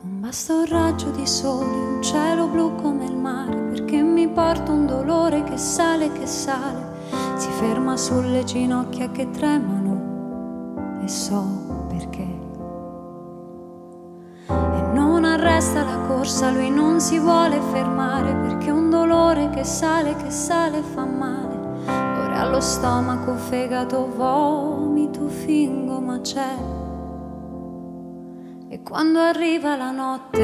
Non basta un raggio di sole, un cielo blu come il mare, perché mi porta un dolore che sale, si ferma sulle ginocchia che tremano e so perché. E non arresta la corsa, lui non si vuole fermare, perché un dolore che sale fa male. Ora allo stomaco, fegato, vomito, fingo, ma c'è. E quando arriva la notte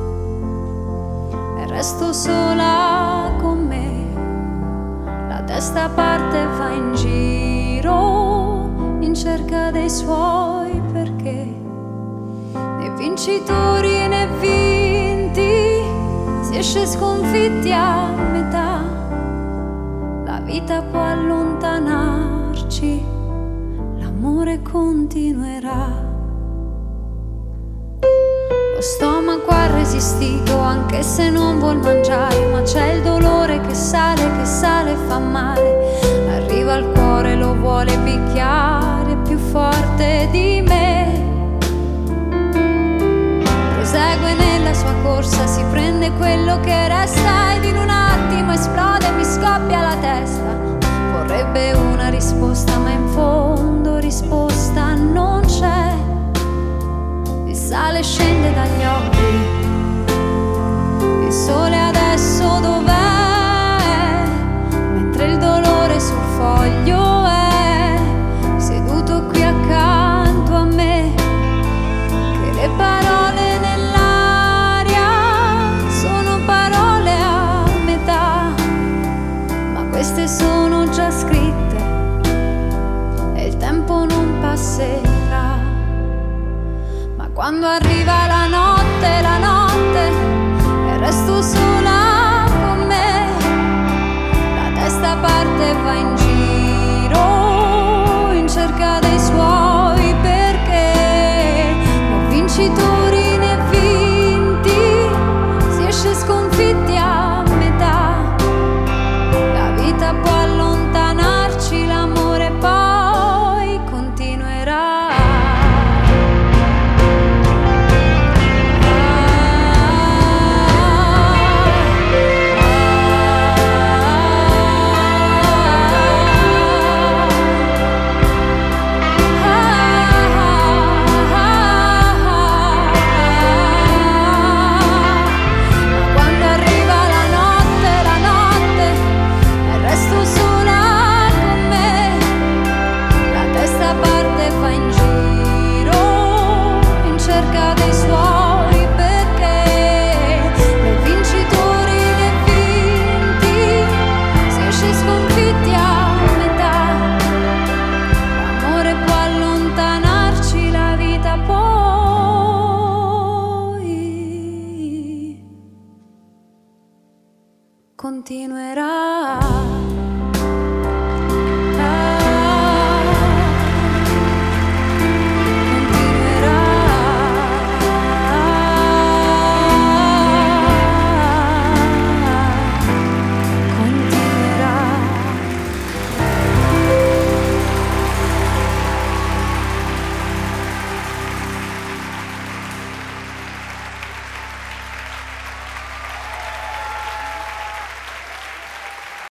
e resto sola con me, la testa parte e va in giro in cerca dei suoi perché. Né vincitori né vinti, si esce sconfitti a metà. La vita può allontanarci, l'amore continuerà. Lo stomaco ha resistito anche se non vuol mangiare, ma c'è il dolore che sale fa male. Arriva al cuore, lo vuole picchiare più forte di me. Prosegue nella sua corsa, si prende quello che resta ed in un attimo esplode e mi scoppia la testa. Vorrebbe una risposta ma in fondo risposta non c'è. Il sale scende dagli occhi, il sole adesso dov'è? Mentre il dolore sul foglio è seduto qui accanto a me. Che le parole nell'aria sono parole a metà, ma queste sono già scritte e il tempo non passerà. Quando arriva la notte e resto sola con me, la testa parte e va in giro in cerca dei suoi perché. Né vincitori né vinti, si esce sconfitti a metà. La vita può allontanarci, l'amore poi continuerà. Continuerà.